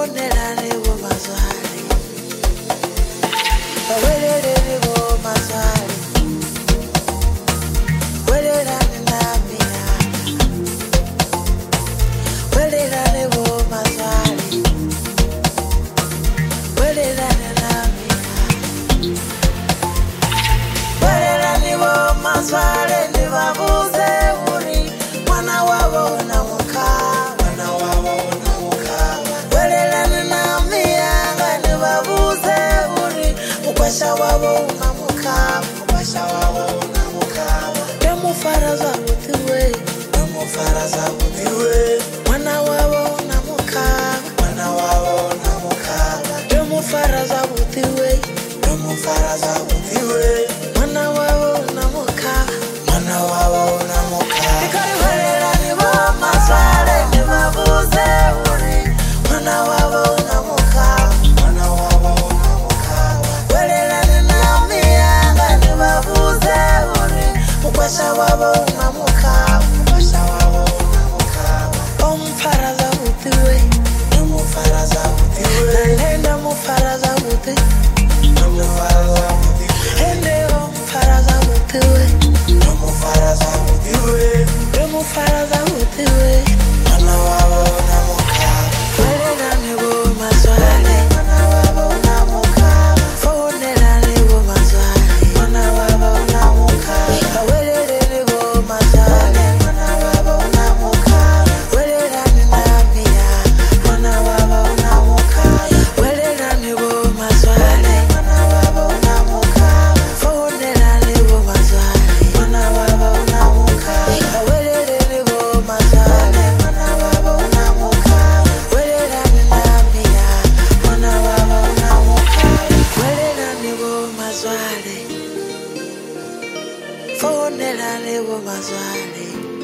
Fonelane wo mazwale Welelele wo mazwale Welelane na mina Welelane wo mazwale Welelane na mina Welelane wo mazwale Nibabuze uri Mwana wabo unamuka Mwana wabo unamuka Welelane na miyanga Nibabuze uri Mukwasha wabo unamuka Mukwasha wabo unamuka Demu faraza utiwe Demu faraza utiwe Mwana wabo unamuka Mwana wabo unamuka Demu faraza utiwe Demu faraza utiwe Mwana wabo unamuka Mwana wabo unamuka Ikari welelane wo mazwale Nibabuze uri Mwana wabo unamuka Mwana wabo unamuka Welelane na miyanga Nibabuze uri Mukwasha wabo unamuka Mukwasha wabo unamuka Omfaraza utiwe Omfaraza utiwe Nalenda mufaraza uti Omfaraza utiwe Ende omfaraza utiwe Omfaraza utiwe Omfaraza utiwe Mwana wabo unamuka Welelane wo mazwale Mwana wabo unamuka Fonelane wo mazwale Mwana wabo unamuka Welelane wo mazwale Mwana wabo unamuka Welelane na miya Mwana wabo unamuka Welelane wo mazwale Mwana wabo unamuka Fonelane wo mazwale Mwana wabo unamuka Welelane wo mazwale Mwana wabo unamuka Welelane na miya Mwana wabo unamuka Welelane wo mazwale Fonelane wo mazwale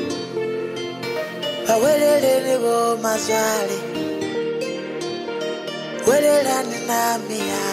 Welelane wo mazwale Welelane na miya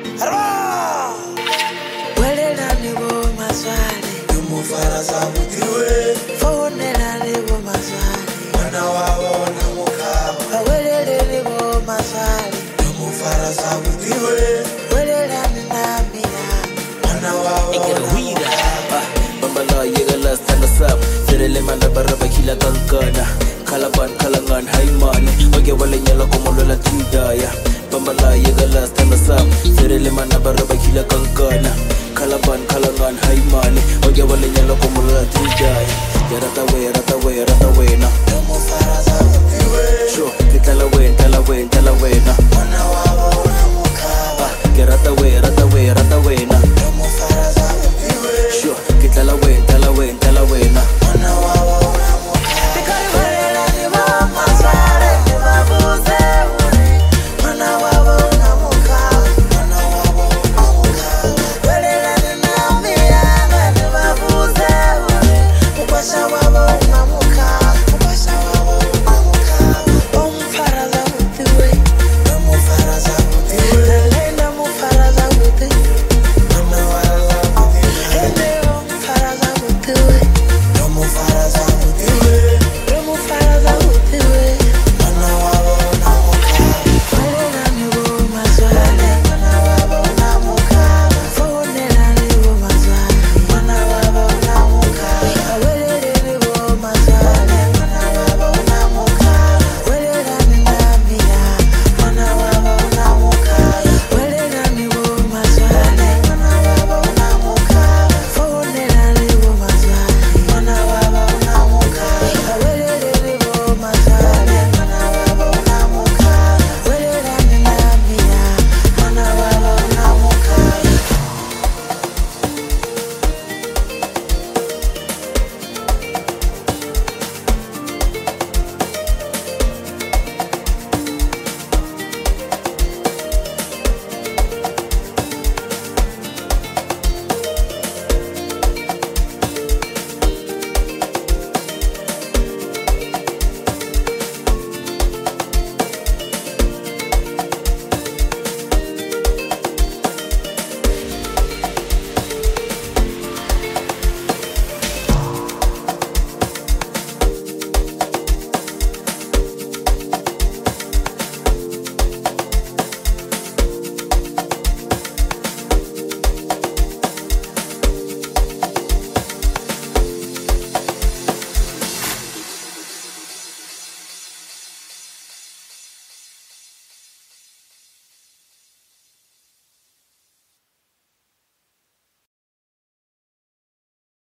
Welelane wo mazwale Mufaraza utiwe Fonelane wo mazwale Mwana wabo unamuka Welelane wo mazwale Mufaraza utiwe Welelane na miya Mwana wabo unamuka Bambala yegala stand us up Serele mana baraba kila kankana Kalaban kalangan haimane Oge wale nyala komolola tidaya Bambala yegala stand us up Serele mana baraba kila kankana Kalaban kalangan haimane Oge wale nyala komolola tidaya Yarata we na Mufaraza utiwe Sure, tala we na